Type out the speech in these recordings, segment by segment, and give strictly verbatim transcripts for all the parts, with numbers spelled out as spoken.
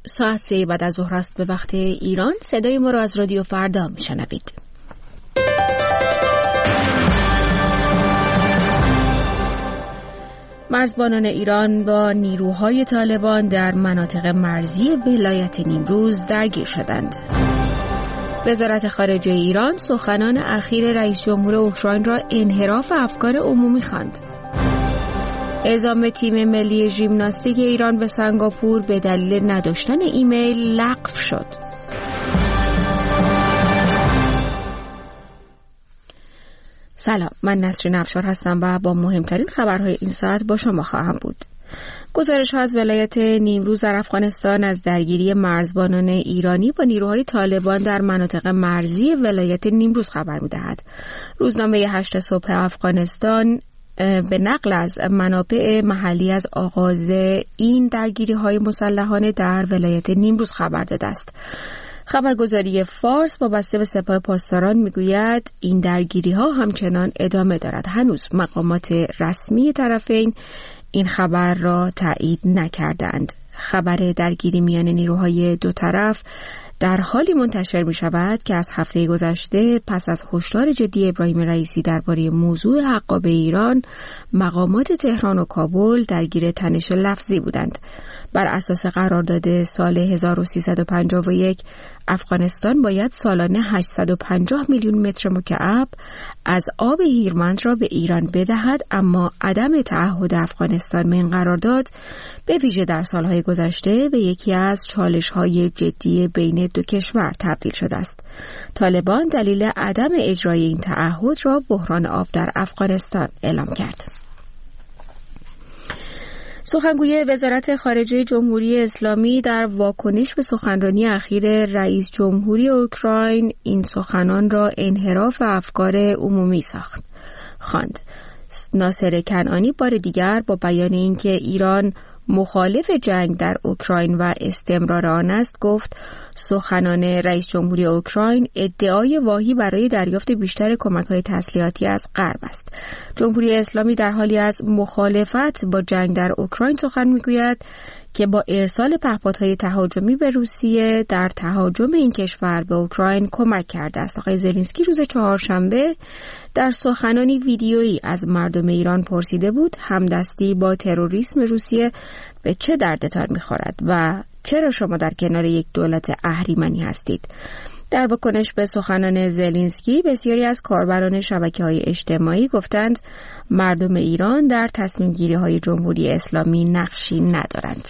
ساعت سه بعد از ظهر است به وقت ایران. صدای ما رو از رادیو فردا میشنوید. مرزبانان ایران با نیروهای طالبان در مناطق مرزی ولایت نیمروز درگیر شدند. وزارت خارجه ایران سخنان اخیر رئیس جمهور اوکراین را انحراف افکار عمومی خواند. اعزام تیم ملی ژیمناستیک ایران به سنگاپور به دلیل نداشتن ایمیل لغو شد. سلام، من نسرین افشار هستم و با مهمترین خبرهای این ساعت با شما خواهم بود. گزارش ها از ولایت نیمروز در افغانستان از درگیری مرزبانان ایرانی با نیروهای طالبان در مناطق مرزی ولایت نیمروز خبر می‌دهد. روزنامه هشت صبح افغانستان به نقل از منابع محلی از آغاز این درگیری‌های مسلحانه در ولایت نیمروز خبر داده است. خبرگزاری فارس وابسته به سپاه پاسداران میگوید این درگیری‌ها همچنان ادامه دارد. هنوز مقامات رسمی طرفین این خبر را تایید نکردند. خبر درگیری میان نیروهای دو طرف در حالی منتشر می شود که از هفته گذشته پس از هشدار جدی ابراهیم رئیسی درباره موضوع حقابه ایران، مقامات تهران و کابل درگیر تنش لفظی بودند. بر اساس قرارداد سال هزار و سیصد و پنجاه و یک افغانستان باید سالانه هشتصد و پنجاه میلیون متر مکعب از آب هیرمند را به ایران بدهد، اما عدم تعهد افغانستان به این قرارداد به ویژه در سالهای گذشته به یکی از چالش‌های جدی بین دو کشور تبدیل شده است. طالبان دلیل عدم اجرای این تعهد را بحران آب در افغانستان اعلام کرد. سخنگوی وزارت خارجه جمهوری اسلامی در واکنش به سخنرانی اخیر رئیس جمهوری اوکراین این سخنان را انحراف افکار عمومی ساخت خواند. ناصر کنعانی بار دیگر با بیان اینکه ایران مخالف جنگ در اوکراین و استمرار آن است گفت سخنان رئیس جمهوری اوکراین ادعای واهی برای دریافت بیشتر کمک‌های تسلیحاتی از غرب است. جمهوری اسلامی در حالی از مخالفت با جنگ در اوکراین سخن می‌گوید که با ارسال پهپادهای تهاجمی به روسیه در تهاجم این کشور به اوکراین کمک کرده است. آقای زلنسکی روز چهارشنبه در سخنانی ویدیویی از مردم ایران پرسیده بود همدستی با تروریسم روسیه به چه دردتان می‌خورد و چرا شما در کنار یک دولت اهریمنی هستید؟ در واکنش به سخنان زلنسکی بسیاری از کاربران شبکه‌های اجتماعی گفتند مردم ایران در تصمیم گیری‌های جمهوری اسلامی نقشی ندارند.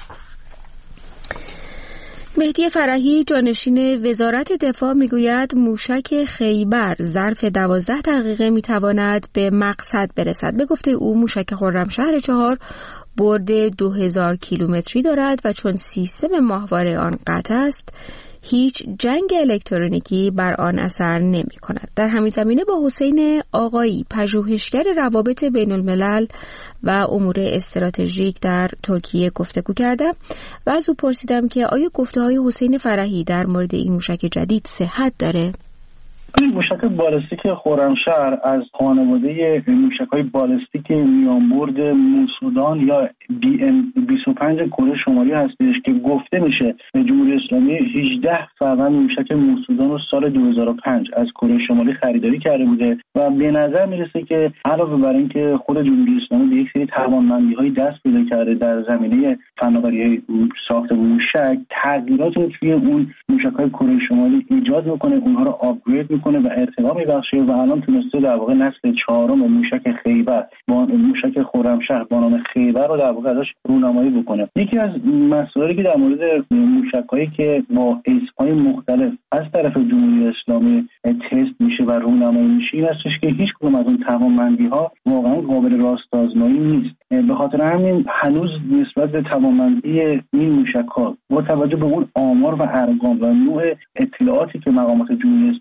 مهدی فرحی جانشین وزارت دفاع میگوید موشک خیبر ظرف دوازده دقیقه میتواند به مقصد برسد. به گفته او موشک خرمشهر چهار برد دو هزار کیلومتری دارد و چون سیستم ماهواره آن قطع است هیچ جنگ الکترونیکی بر آن اثر نمی کند. در همین زمینه با حسین آقایی پژوهشگر روابط بین الملل و امور استراتژیک در ترکیه گفتگو کردم و از او پرسیدم که آیا گفته‌های حسین فرحی در مورد این موشک جدید صحت داره؟ این موشک بالستیک خرمشهر از خانواده موشک‌های بالستیک میانبرد موسودان یا بی ام بیست و پنج کره شمالی هستش که گفته میشه جمهوری اسلامی هجده فروند موشک موسودان رو سال دو هزار و پنج از کره شمالی خریداری کرده بوده و به نظر میرسه که علاوه بر اینکه خود جمهوری اسلامی به یک سری توانمندی‌های دست پیدا کرده در زمینه فناوری‌های ساخت موشک، تغییرات رو توی اون موشک‌های کره شمالی ایجاد میکنه، اونها رو آپگرید میکنه و ارتقا میبخشه و الان تونسته در واقع نسل چهارم موشک خیبر با موشک خرمشهر با نام خیبر رو در واقع ازش رونمایی بکنه. یکی از مسائلی که در مورد موشک‌هایی که با اسم‌های مختلف از طرف جمهوری اسلامی تست میشه و رونمایی میشه این هستش که هیچ کدوم از اون توانمندی‌ها واقعا قابل راست آزمایی نیست. به خاطر همین هنوز نسبت به توانمندی این موشک‌ها با توجه به اون آمار و ارقام و نوع اطلاعاتی که مقامات جمهوری اسلامی میدن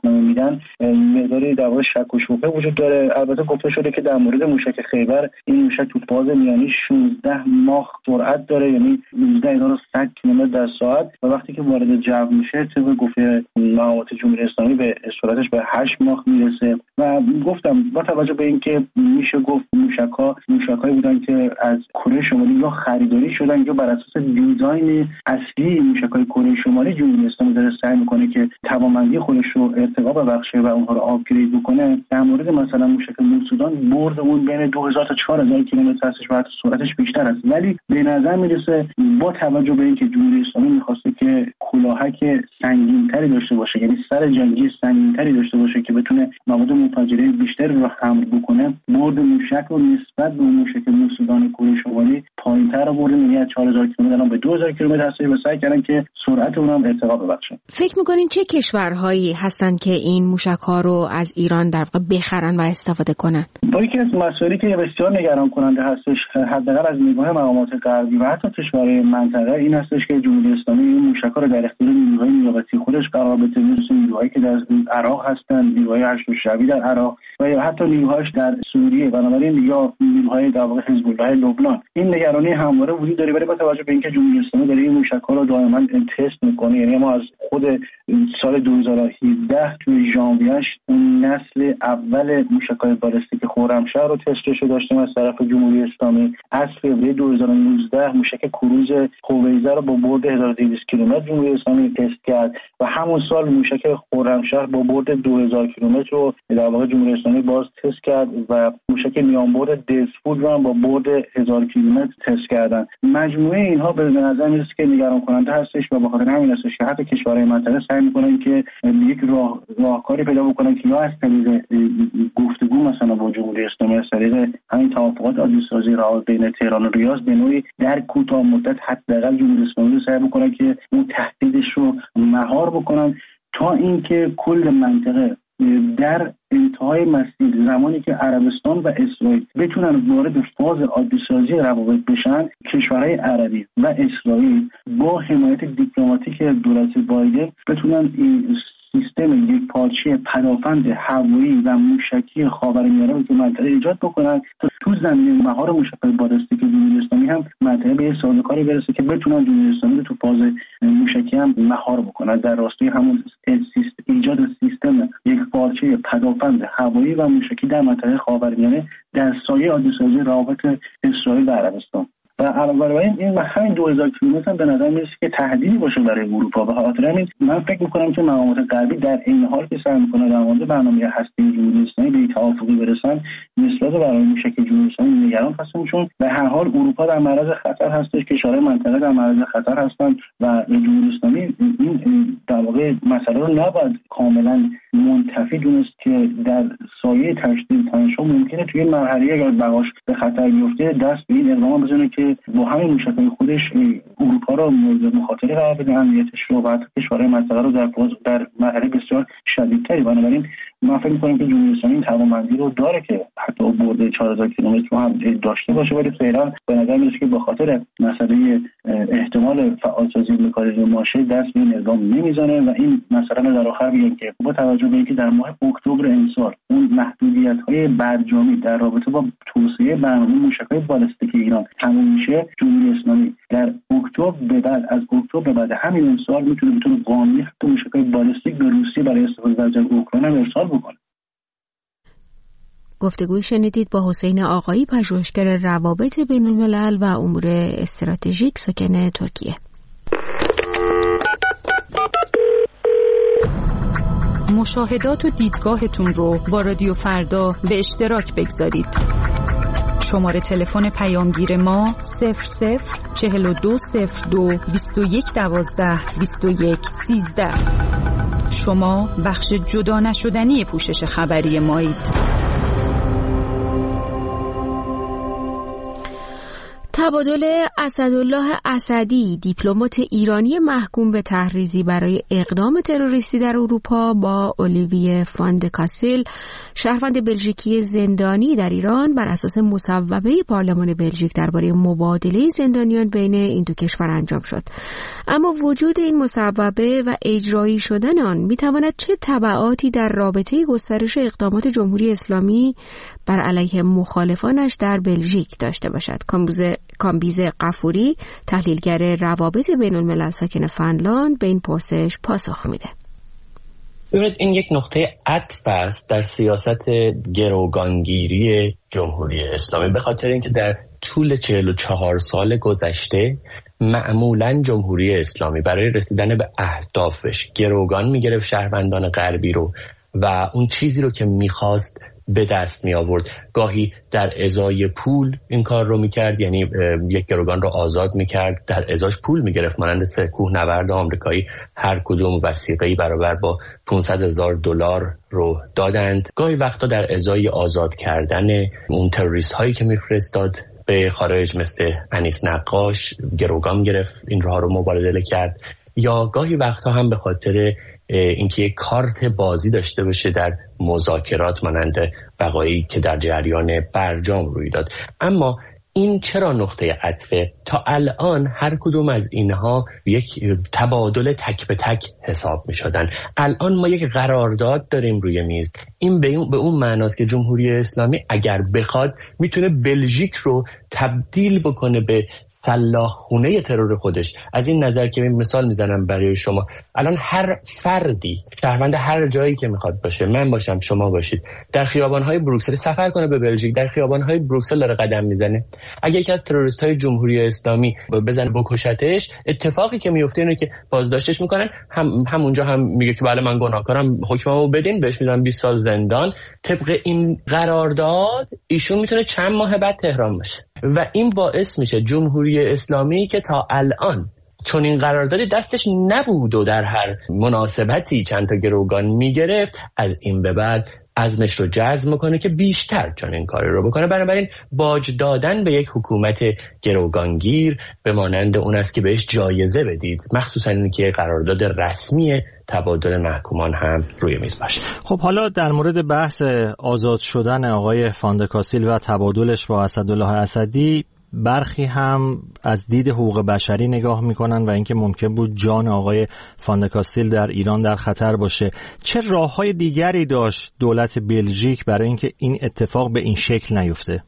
کاملا مقداری در واقع شک و شبهه وجود داره. البته گفته شده که در مورد موشک خیبر این موشک تو فاز میانی شانزده ماخ سرعت داره، یعنی نوزده هزار و صد کیلومتر در ساعت و وقتی که وارد جو میشه طبق گفته مقامات جمهوری اسلامی به سرعتش به هشت ماخ میرسه. و گفتم با توجه به اینکه میشه گفت موشک‌ها موشک‌هایی بودن که از کره شمالی یا خریداری شدن یا بر اساس دیزاین اصلی موشک‌های کره شمالی جمهوری اسلامی داره سعی میکنه که توانمندی خودش رو ارتقا ببخشه و اونها رو آپگرید بکنه. در مورد مثلا موشک موسودان برد اون بین دو هزار تا چهار هزار کیلومتر هستش و حتی سرعتش بیشتر است، ولی به نظر میرسه با توجه به اینکه جمهوری اسلامی میخواسته که کلاهک سنگین‌تری داشته باشه، یعنی سر جنگی سنگین‌تری داشته باشه که بتونه مواد منفجره بیشتری رو حمل بکنه، برد موشک رو نسبت به موشک موسودان کره شمالی پایین‌تر آورده، یعنی از چهار هزار کیلومتر الان به دو هزار کیلومتر هست و سعی کردن که سرعت اون هم ارتقا ببخشن. فکر می‌کنین چه کشورهایی هستن که این موشک‌ها رو از ایران در واقع بخرن و استفاده کنن؟ با یکی از مسائلی که بسیار نگران کننده هستش حداقل از نگاه مقامات غربی و حتی کشورهای منطقه این هستش که جمهوری اسلامی این موشک‌ها رو در اختیار نیروهای نیابتی خودش قرار بده، مثل نیروهایی که در عراق هستن، نیروهای هشت شعبی در عراق و یا حتی نیروهاش در سوریه، بنابراین یا نیروهای در واقع حزب الله لبنان. این نگرانی همواره وجود داره، ولی با توجه به اینکه جمهوری اسلامی داره این موشک‌ها رو دائما تست می‌کنه، یعنی ما از خود سال دو هزار و هفده توی ژانویه‌اش اون نسل اول موشک‌های بالستیک خرمشهر رو تستش داشتیم از طرف جمهوری اسلامی. از فوریه دو هزار و نوزده موشک کروز هویزه رو با برد هزار و دویست کیلومتر جمهوری اسلامی تست کرد و همون سال موشک خرمشهر با برد دو هزار کیلومتر رو در واقع جمهوری اسلامی باز تست کرد و موشک میانبرد دزفود رو هم با برد هزار کیلومتر تست کردن. مجموعه اینها به نظر میرسه که نگران کننده هستش و به خاطر همین هستش که حتی کشورهای منطقه سعی میکنن که یک راه راهکاری پیدا بکنن که یا از طریق گفتگو مثلا با جمهوری اسلامی از طریق همین توافقات عادی‌سازی روابط بین تهران و ریاض به نوعی در کوتاه مدت حداقل جمهوری اسلامی رو سعی بکنن که اون تهدیدش رو مهار بکنن تا اینکه کل منطقه در انتهای مسیر زمانی که عربستان و اسرائیل بتونن وارد فاز عادی‌سازی روابط بشن، کشورهای عربی و اسرائیل با حمایت دیپلماتیک دولت بایدن بتونن این سیستم یک پارچه پدافند هوایی و موشکی خاورمیانه رو تو منطقه ایجاد بکنن تا تو زمینه مهار موشک‌های بالستیک جمهوری اسلامی هم منطقه به سازوکاری برسه که بتونن جمهوری اسلامی رو تو فاز موشکی هم مهار بکنن در راستای همون ایجاد سیستم یک پارچه پدافند هوایی و موشکی در منطقه خاورمیانه در سایه عادی‌سازی روابط اسرائیل و عربستان. و علاوه بر این این همین دو هزار کیلومتر هم به نظر میرسه که تهدیدی باشه برای اروپا. به خاطر همین من فکر میکنم که مقامات غربی در این حال که سعی میکنه در مورد برنامه هسته جمهوری اسلامی به توافقی برسن نسبت به برنامه موشک جمهوری اسلامی نگران هستن، چون به هر حال اروپا در معرض خطر هستش، کشورهای منطقه در معرض خطر هستن و جمهوری اسلامی این در واقع مسئله رو نباید کاملا منتفی دونست که در سایه تشدید تنش‌ها ممکنه توی این مرحله اگر بقاش به خطر بیفته دست به این اقدام بزنه که با همین موشک‌های خودش اروپا رو مورد مخاطره قرار بده، امنیتش رو و حتی کشورهای منطقه رو در فاز در مرحله بسیار شدیدتری. بنابراین من فکر می‌کنم که جمهوری اسلامی این توانمندی رو داره که حتی برد چهار هزار کیلومتر رو هم داشته باشه، ولی فعلا به نظر میاد که به خاطر مسئله احتمال فعالسازی مکانیزم ماشه دست به این اقدام نمیزنه و این مسئله رو در آخر میگم که با توجه به اینکه در ماه اکتبر امسال اون محدودیت‌های برجامی در رابطه با توسعه برنامه موشک‌های بالستیک ایران تموم میشه، جمهوری اسلامی در اکتبر به بعد از اکتبر به بعد همین امسال میتونه بتونه قانونی حتی موشک‌های بالستیک به روسیه برای استفاده در جنگ اوکراین ارسال بکنه. گفتگوی شنیدید با حسین آقایی، پژوهشگر روابط بین الملل و امور استراتژیک ساکن ترکیه. مشاهدات و دیدگاهتون رو با رادیو فردا به اشتراک بگذارید. شماره تلفن پیامگیر ما صفر صفر چهل و دو صفر دو بیست و یک دوازده بیست و یک سیزده. شما بخش جدا نشدنی پوشش خبری مایید. تبادل اسدالله اسدی، دیپلمات ایرانی محکوم به تحریضی برای اقدام تروریستی در اروپا، با اولیویه فان د کاسیل، شهروند بلژیکی زندانی در ایران، بر اساس مصوبه پارلمان بلژیک درباره مبادله زندانیان بین این دو کشور انجام شد. اما وجود این مصوبه و اجرایی شدن آن میتواند چه تبعاتی در رابطه گسترش اقدامات جمهوری اسلامی بر علیه مخالفانش در بلژیک داشته باشد؟ کامبیزه غفوری، تحلیلگر روابط بین الملل ساکن فنلاند، به این پرسش پاسخ میده. ببینید، این یک نقطه عطف است در سیاست گروگانگیری جمهوری اسلامی، به خاطر اینکه در طول چهل و چهار سال گذشته معمولاً جمهوری اسلامی برای رسیدن به اهدافش گروگان میگرفت شهروندان غربی رو و اون چیزی رو که میخواست به دست می آورد. گاهی در ازای پول این کار رو میکرد، یعنی یک گروگان رو آزاد میکرد، در ازاش پول میگرفت، مانند سه کوهنورد آمریکایی هر کدوم وثیقه‌ای برابر با پانصد هزار دلار رو دادند. گاهی وقتا در ازای آزاد کردن اون تروریست هایی که میفرستاد به خارج مثل انیس نقاش گروگان گرفت، این راه رو مبادله کرد، یا گاهی وقتا هم به خاطر اینکه یک کارت بازی داشته باشه در مذاکرات، مانند وقایعی که در جریان برجام روی داد. اما این چرا نقطه عطفه؟ تا الان هر کدوم از اینها یک تبادل تک به تک حساب می شدن. الان ما یک قرارداد داریم روی میز. این به اون, به اون معناست که جمهوری اسلامی اگر بخواد میتونه بلژیک رو تبدیل بکنه به سلاح خونه ترور خودش. از این نظر که مثال میزنم برای شما، الان هر فردی شهروند هر جایی که میخواد باشه، من باشم، شما باشید، در خیابان‌های بروکسل سفر کنه به بلژیک، در خیابان‌های بروکسل داره قدم میزنه، اگه یکی از تروریست‌های جمهوری اسلامی بزنه بکشتش، اتفاقی که میفته اینه که بازداشتش میکنن، هم همونجا هم میگه که بله من گناهکارم، حکممو بدین، بهش میدن بیست سال زندان. طبق این قرارداد ایشون میتونه چند ماه بعد تهران باشه و این باعث میشه جمهوری اسلامی که تا الان چون این قراردادی دستش نبود و در هر مناسبتی چند تا گروگان میگرفت، از این به بعد عزمش رو جزم میکنه که بیشتر چون این کاری رو بکنه. بنابراین باج دادن به یک حکومت گروگانگیر به مانند اون است که بهش جایزه بدید، مخصوصا اینکه قرارداد رسمی تبادل محکومان هم روی میز باشه. خب حالا در مورد بحث آزاد شدن آقای فان د کاسیل و تبادلش با اسدالله اسدی، برخی هم از دید حقوق بشری نگاه میکنن و اینکه ممکن بود جان آقای فان د کاسیل در ایران در خطر باشه. چه راههای دیگری داشت دولت بلژیک برای اینکه این اتفاق به این شکل نیفته؟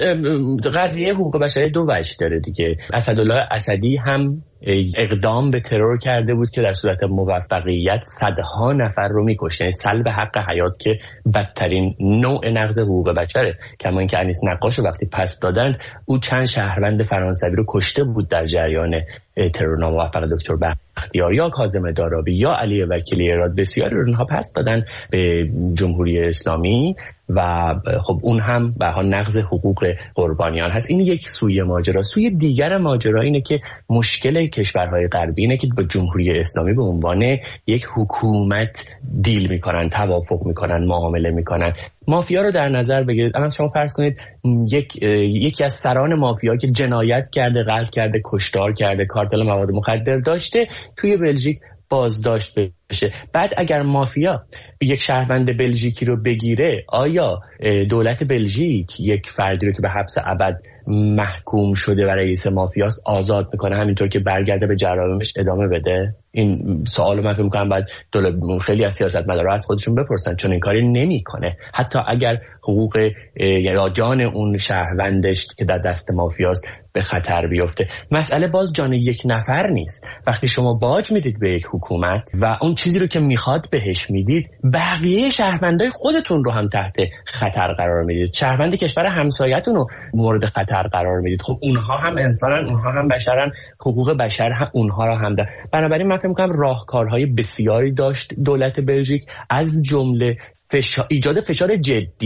قضیه حقوق بشری دو وجه داره دیگه. اسدالله اسدی هم اقدام به ترور کرده بود که در صورت موفقیت صدها نفر رو میکشه، یعنی سلب حق حیات که بدترین نوع نقض حقوق بشره. کما اینکه انیس نقاش رو وقتی پس دادند، او چند شهروند فرانسوی رو کشته بود در جریان ترور ناموفق دکتر بختیار یا کاظم دارابی یا علی وکیلی اراد، بسیاری رو اونها پس دادن به جمهوری اسلامی و خب اون هم به حال نقض حقوق قربانیان هست. این یک سوی ماجرا. سوی دیگر ماجرا اینه که مشکل کشورهای غربی اینه که با جمهوری اسلامی به عنوان یک حکومت دیل میکنن، توافق میکنن، معامله میکنن. مافیا رو در نظر بگیرید. اما شما فرض کنید یک یکی از سران مافیا که جنایت کرده، قتل کرده، کشتار کرده، کارتل مواد مخدر داشته، توی بلژیک بازداشت بشه. بعد اگر مافیا یک شهروند بلژیکی رو بگیره، آیا دولت بلژیک یک فردی رو که به حبس ابد محکوم شده و رئیس مافیاست آزاد میکنه همینطور که برگرده به جرائمش ادامه بده؟ این سوالو من فکر می‌کنم بعد خیلی از سیاستمدارا از خودشون بپرسن، چون این کاری نمیکنه. حتی اگر حقوق یا جان اون شهروندش که در دست مافیاست به خطر بیفته. مسئله باز جان یک نفر نیست. وقتی شما باج میدید به یک حکومت و اون چیزی رو که میخواد بهش میدید، بقیه شهروندای خودتون رو هم تحت خطر قرار میدید. شهروند کشور همسایه‌تون رو مورد خطر قرار میدید. خب اونها هم انسانن، اونها هم بشرن، حقوق بشر هم اونها رو هم دارن. بنابراین من فکر می‌کنم راهکارهای بسیاری داشت دولت بلژیک، از جمله فشار، ایجاد فشار جدی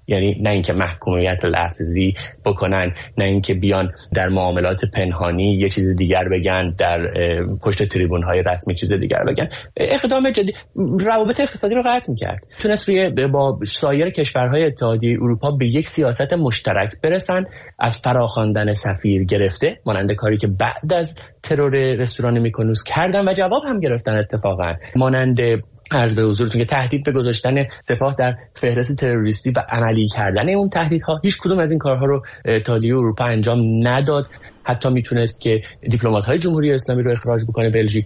یعنی نه اینکه محکومیت لفظی بکنن، نه اینکه بیان در معاملات پنهانی یه چیز دیگر بگن، در پشت تریبون های رسمی چیز دیگر بگن. اقدام جدی روابط اقتصادی رو قطع می‌کرد. تونست روی با سایر کشورهای اتحادیه اروپا به یک سیاست مشترک برسن، از فراخواندن سفیر گرفته، مانند کاری که بعد از ترور رستوران میکونوس کردن و جواب هم گرفتن اتفاقا، مانند عرض به حضورتون که تهدید به گذاشتن سپاه در فهرست تروریستی و عملی کردن اون تهدیدها. هیچ کدوم از این کارها رو اتحادیه اروپا انجام نداد. حتی میتونست که دیپلمات‌های جمهوری اسلامی رو اخراج بکنه بلژیک.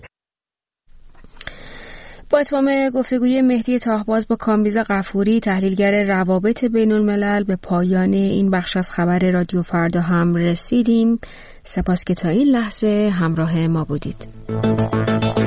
با اتمام گفتگوی مهدی تاهباز با کامبیز غفوری، تحلیلگر روابط بین الملل، به پایان این بخش از خبر رادیو فردا هم رسیدیم. سپاس که تا این لحظه همراه ما بودید.